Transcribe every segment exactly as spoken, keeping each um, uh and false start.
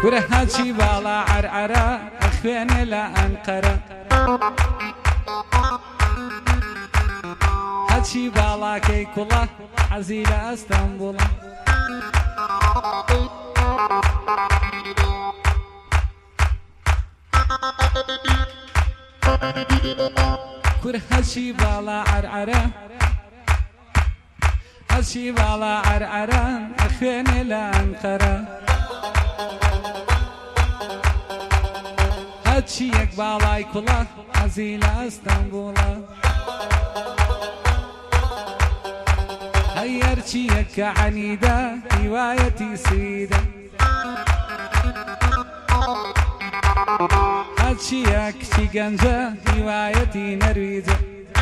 كره هاتشي بالا عرعرة أخواني لا أنقرة هاتشي بالا كيكولا عزيلة اسطنبول كره هاتشي بالا عرعرة هاتشي بالا عرعرة أخواني لا أنقرة هاتشي يك بالاي كولا عزيلة اسطنبول هيرشي يك عنيدة روايتي سيدة هاتشي يك شيغنجة روايتي نرويجة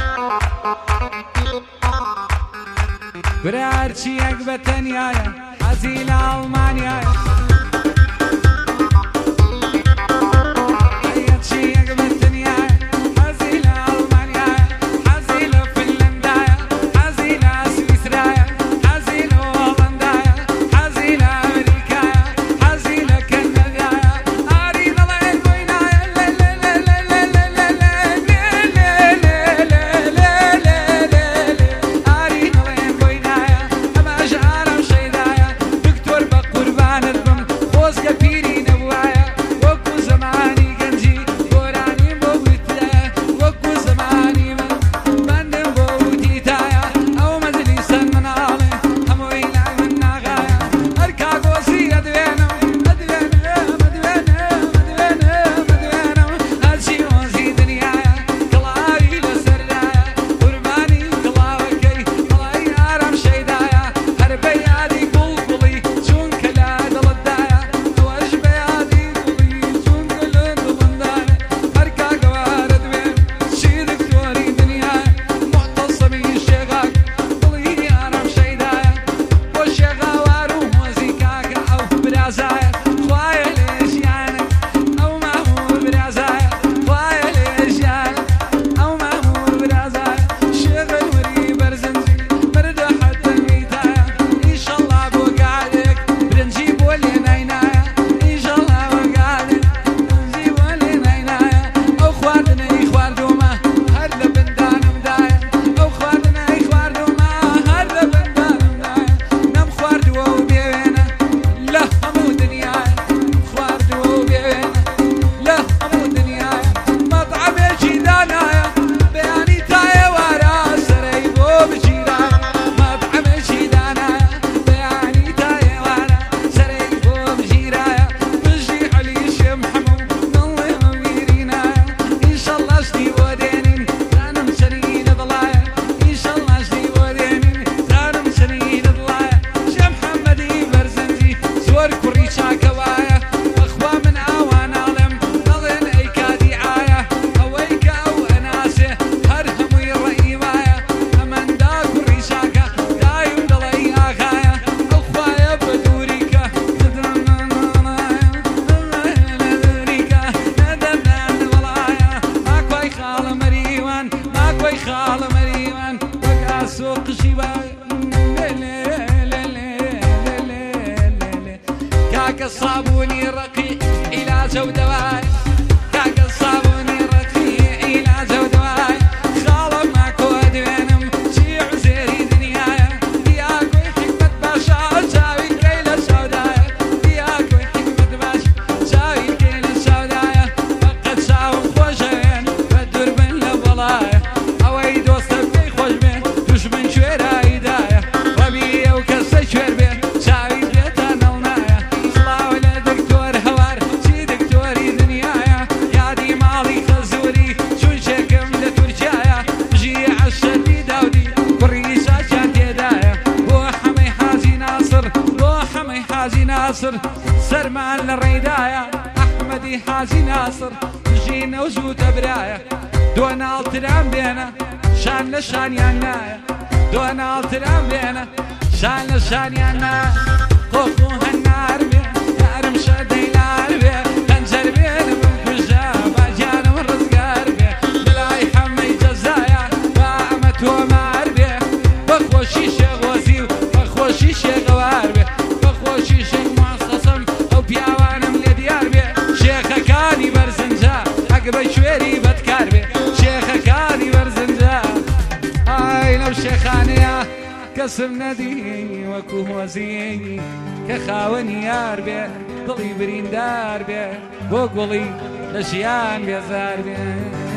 برارشي يك بتنيايا عزيلة ألمانيا الصابوني رقيق علاج ودواء كاك الصابوني رقيق علاج ودواء خالم ماكو ادوينم شيع زيري دنيايا دياكو حكمة باشا شاوي كيل السودايا دياكو حكمة باشا شاوي كيل السودايا فقد شاوم خوشين بدور بن لبلايا اوي دوست بي خوش بين دوش من شويرا هدايا ربيع وكسي شوير بين شاوي ناصر سرمان للريداية أحمدي حاجي ناصر جينا وجوت براية دونالد ترام بينا شان لشان يانايا دونالد ترام بينا شان لشان يانايا خوفو هالنار بيه نار مشدي نار بيه خنجر بيه من كجاب أجانا من رزقار بيه بلاي حمي جزايا فاعمت ومار بيه بخوشي شيخ وزيو بخوشي شيخ غوار بيه بخوشي شيخ معصصم أو بياوانم لدي کەسم نەدی وەکو هۆزی کە خاوەنی یار بێ دڵی بریندار بێ بۆ گوڵی لە ژیان بێزار بێ